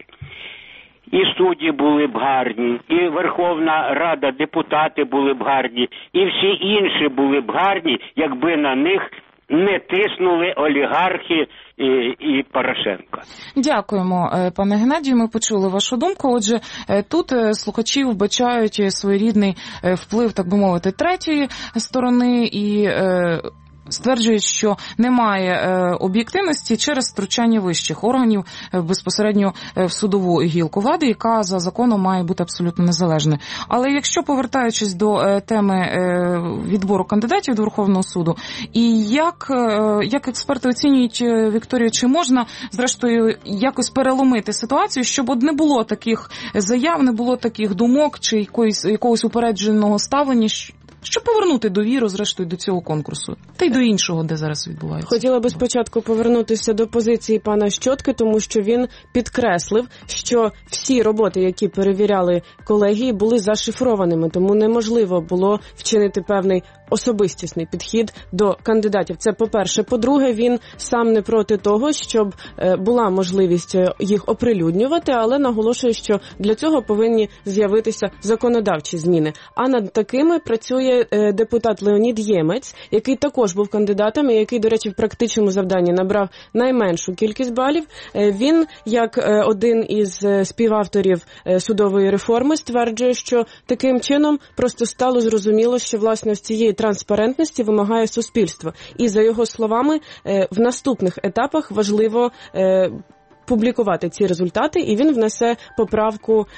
S21: І судді були б гарні, і Верховна Рада, депутати були б гарні, і всі інші були б гарні, якби на них не тиснули олігархи і, і Порошенко.
S2: Дякуємо, пане Геннадію, ми почули вашу думку. Отже, тут слухачі вбачають своєрідний вплив, так би мовити, третьої сторони і стверджують, що немає е, об'єктивності через втручання вищих органів е, безпосередньо е, в судову гілку влади, яка за законом має бути абсолютно незалежною. Але якщо, повертаючись до е, теми е, відбору кандидатів до Верховного суду, і як, е, як експерти оцінюють, е, Вікторія, чи можна, зрештою, якось переломити ситуацію, щоб от не було таких заяв, не було таких думок, чи якоїсь, якогось упередженого ставлення, щоб повернути довіру, зрештою, до цього конкурсу, та й до іншого, де зараз відбувається.
S14: Хотіла би спочатку повернутися до позиції пана Щотки, тому що він підкреслив, що всі роботи, які перевіряли колегії, були зашифрованими, тому неможливо було вчинити певний особистісний підхід до кандидатів. Це по-перше. По-друге, він сам не проти того, щоб була можливість їх оприлюднювати, але наголошує, що для цього повинні з'явитися законодавчі зміни. А над такими працює депутат Леонід Ємець, який також був кандидатом і який, до речі, в практичному завданні набрав найменшу кількість балів. Він, як один із співавторів судової реформи, стверджує, що таким чином просто стало зрозуміло, що, власне, з цієї транспарентності вимагає суспільство. І, за його словами, в наступних етапах важливо публікувати ці результати, і він внесе поправку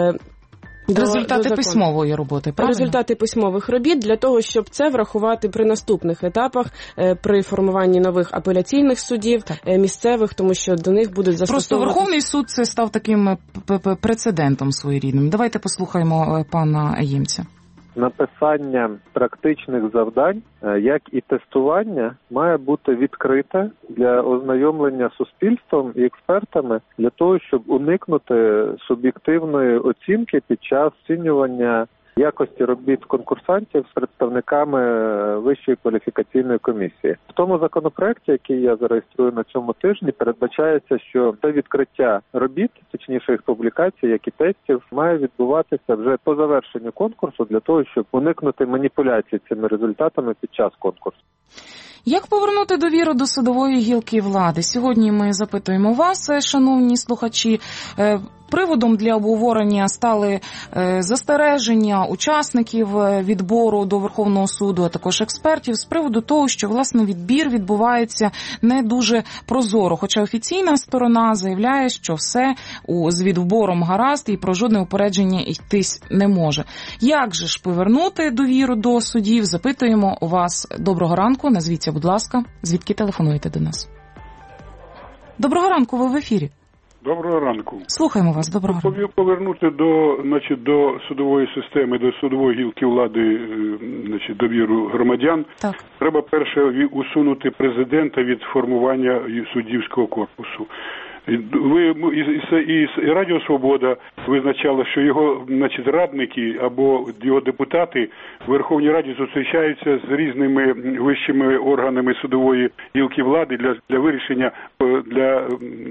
S2: До, результати до письмової роботи, правильно?
S14: Результати письмових робіт для того, щоб це врахувати при наступних етапах, при формуванні нових апеляційних судів, так, місцевих, тому що до них будуть застосовувати...
S2: Просто Верховний суд це став таким прецедентом своєрідним. Давайте послухаємо пана Ємця.
S22: Написання практичних завдань, як і тестування, має бути відкрите для ознайомлення з суспільством і експертами для того, щоб уникнути суб'єктивної оцінки під час оцінювання якості робіт конкурсантів з представниками Вищої кваліфікаційної комісії. В тому законопроекті, який я зареєструю на цьому тижні, передбачається, що це відкриття робіт, точніше їх публікацій, як і тестів, має відбуватися вже по завершенню конкурсу для того, щоб уникнути маніпуляцій цими результатами під час конкурсу.
S2: Як повернути довіру до судової гілки влади? Сьогодні ми запитуємо вас, шановні слухачі. Приводом для обговорення стали застереження учасників відбору до Верховного суду, а також експертів з приводу того, що, власне, відбір відбувається не дуже прозоро, хоча офіційна сторона заявляє, що все з відбором гаразд і про жодне упередження йтись не може. Як же ж повернути довіру до судів? Запитуємо у вас. Доброго ранку, назвіться, будь ласка, звідки телефонуєте до нас? Доброго ранку, ви в ефірі.
S4: Доброго ранку.
S2: Слухаємо вас, доброго ранку.
S4: Повернути до, значить, до судової системи, до судової гілки влади, значить, довіру громадян. Так. Треба перше усунути президента від формування суддівського корпусу. Ви і, і Радіо Свобода визначало, що його, значить, радники або його депутати в Верховній Раді зустрічаються з різними вищими органами судової гілки влади для, для вирішення, для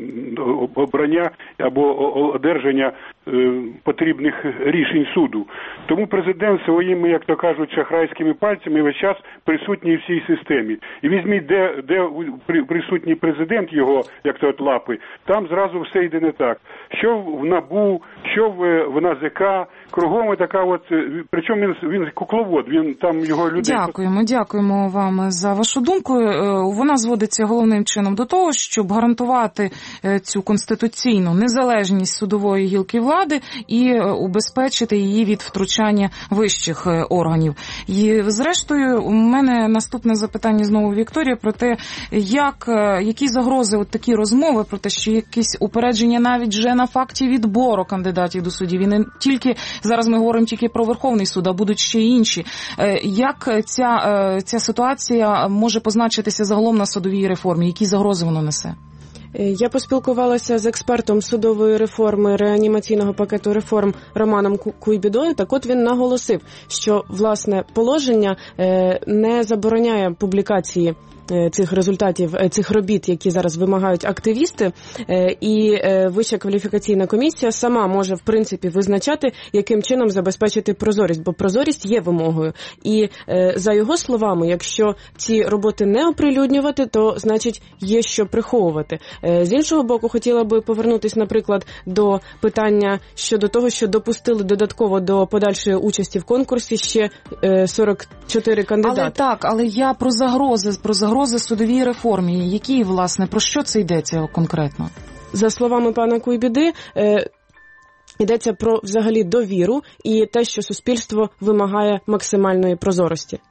S4: обрання або одержання е, потрібних рішень суду. Тому президент своїми, як то кажуть, шахрайськими пальцями весь час присутній в цій системі. І візьміть, де, де присутній президент його, як то от лапи, там зразу все йде не так. Що в НАБУ, що в, в НАЗК, кругом така от, причому він, він кукловод, він там його людей...
S2: Дякуємо, дякуємо вам за вашу думку. Вона зводиться головним чином до того, щоб гарантувати цю конституційну незалежність судової гілки влади і убезпечити її від втручання вищих органів. І зрештою, у мене наступне запитання знову Вікторія про те, як, які загрози от такі розмови про те, що якісь упередження навіть вже на факті відбору кандидатів до судів. І не тільки, зараз ми говоримо тільки про Верховний суд, а будуть ще інші. Як ця, ця ситуація може позначитися загалом на судовій реформі? Які загрози воно несе?
S14: Я поспілкувалася з експертом судової реформи, реанімаційного пакету реформ Романом Куйбідою. Так от він наголосив, що, власне, положення не забороняє публікації цих результатів, цих робіт, які зараз вимагають активісти, і Вища кваліфікаційна комісія сама може, в принципі, визначати, яким чином забезпечити прозорість, бо прозорість є вимогою. І за його словами, якщо ці роботи не оприлюднювати, то, значить, є що приховувати. З іншого боку, хотіла би повернутися, наприклад, до питання щодо того, що допустили додатково до подальшої участі в конкурсі ще сорок чотири кандидати.
S2: Але так, але я про загрози, про загрози судовій реформі. Які, власне, про що це йдеться конкретно?
S14: За словами пана Куйбіди, е, йдеться про взагалі довіру і те, що суспільство вимагає максимальної прозорості.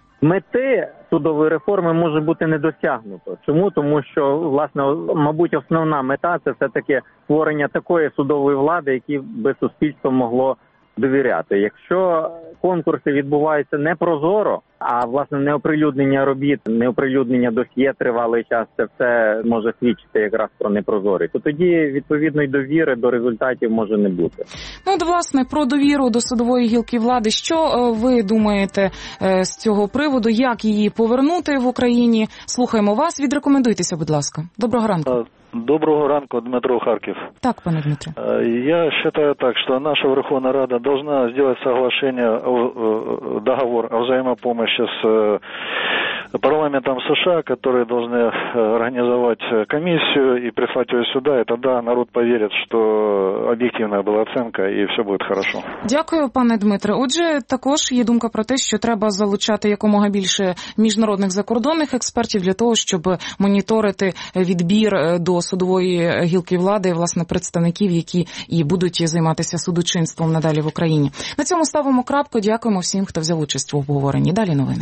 S3: Мети судової реформи може бути не досягнуто. Чому? Тому що, власне, мабуть, основна мета – це все-таки створення такої судової влади, якій би суспільство могло довіряти. Якщо конкурси відбуваються не прозоро, а, власне, неоприлюднення робіт, неоприлюднення досьє тривалий час, це все може свідчити якраз про непрозорість. То тоді, відповідної довіри до результатів може не бути.
S2: Ну, от, власне, про довіру до судової гілки влади. Що ви думаєте з цього приводу? Як її повернути в Україні? Слухаємо вас. Відрекомендуйтеся, будь ласка. Доброго ранку.
S10: Доброго ранку, Дмитро, Харьков.
S2: Так, пане Дмитре.
S10: Я считаю так, что наша Верховная Рада должна сделать соглашение, договор о взаимопомощи с парламентом США, которые должны организовать комиссию и прислать ее сюда, и тогда народ поверит, что объективная была оценка и все будет хорошо.
S2: Дякую, пане Дмитре. Отже, також є думка про те, що треба залучати якомога більше міжнародних закордонних експертів для того, щоб моніторити відбір до судової гілки влади, власне, представників, які і будуть займатися судочинством надалі в Україні. На цьому ставимо крапку. Дякуємо всім, хто взяв участь в обговоренні. Далі новини.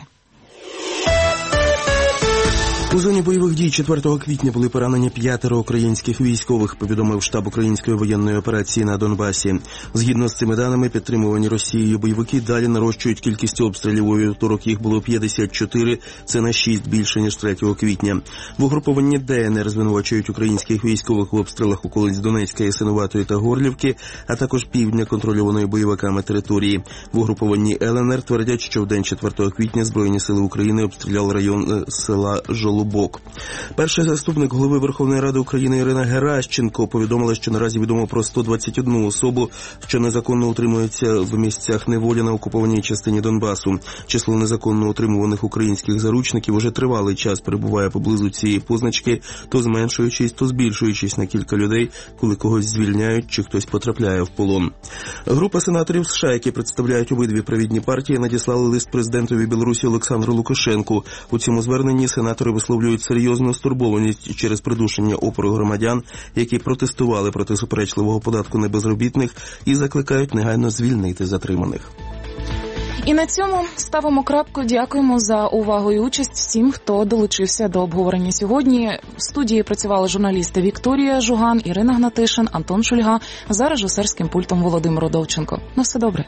S6: У зоні бойових дій четвертого квітня були поранені п'ятеро українських військових, повідомив штаб української воєнної операції на Донбасі. Згідно з цими даними, підтримувані Росією бойовики далі нарощують кількість обстрілів. У вівторок їх було п'ятдесят чотири, це на шість більше, ніж третього квітня. В угрупованні ДНР звинувачують українських військових в обстрілах околиць Донецька, Ясинуватої та Горлівки, а також півдня контрольованої бойовиками території. В угрупованні ЛНР твердять, що в день четвертого квітня Збройні сили України обстріляли район села Жолоб Колобок. Перший заступник голови Верховної Ради України Ірина Геращенко повідомила, що наразі відомо про сто двадцять одну особу, що незаконно утримуються в місцях неволі на окупованій частині Донбасу. Число незаконно утримуваних українських заручників уже тривалий час перебуває поблизу цієї позначки, то зменшуючись, то збільшуючись на кілька людей, коли когось звільняють чи хтось потрапляє в полон. Група сенаторів США, які представляють обидві провідні партії, надіслали лист президентові Білорусі Олександру Лукашенку. У цьому зверненні сенатори висловлюють серйозну стурбованість через придушення опору громадян, які протестували проти суперечливого податку на безробітних, і закликають негайно звільнити затриманих.
S2: І на цьому ставимо крапку. Дякуємо за увагу і участь всім, хто долучився до обговорення сьогодні. В студії працювали журналісти Вікторія Жуган, Ірина Гнатишин, Антон Шульга, за режисерським пультом Володимир Довченко. На все добре.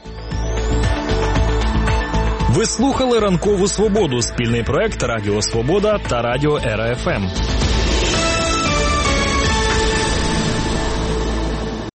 S1: Ви слухали «Ранкову свободу» – спільний проект Радіо Свобода та Радіо Ера Еф Ем.